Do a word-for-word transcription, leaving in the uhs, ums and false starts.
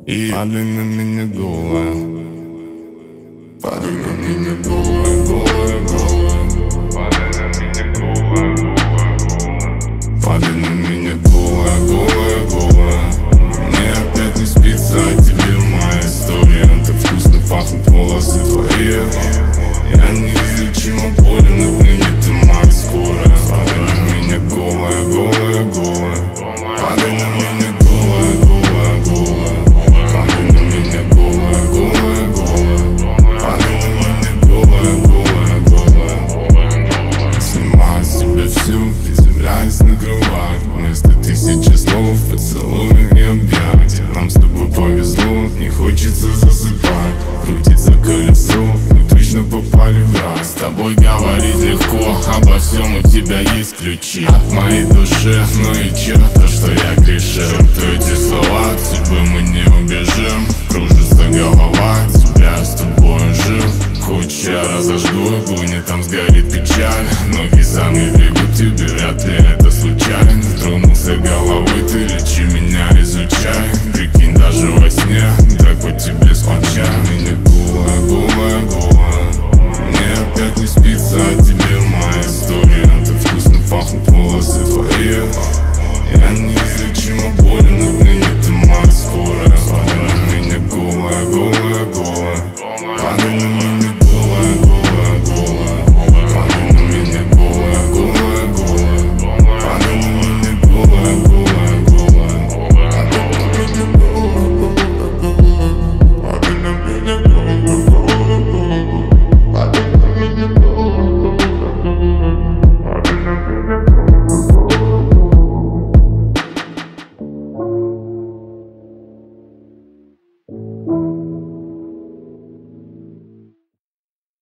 И падай на меня голая, падай на меня голая, голая, голая. Падай на меня голая, голая, голая. Мне опять не спится, а тебе моя история. Так вкусно пахнут волосы твои. Я неизлечимо болен, отныне ты моя скорая. Падай на меня голая, голая, голая. Падай на меня голая, голая, голая. Падай на меня голая, голая, голая. Падай на меня голая, голая, голая. Снимаю с тебя всю, приземляюсь на кровать. Вместо тысячи слов поцелуй и объятия. Нам с тобой повезло, не хочется засыпать. Крутится колесо, мы точно попали в рай. С тобой говорить легко, обо всем у тебя есть ключи. От моей души, ну и чё, то что я грешил.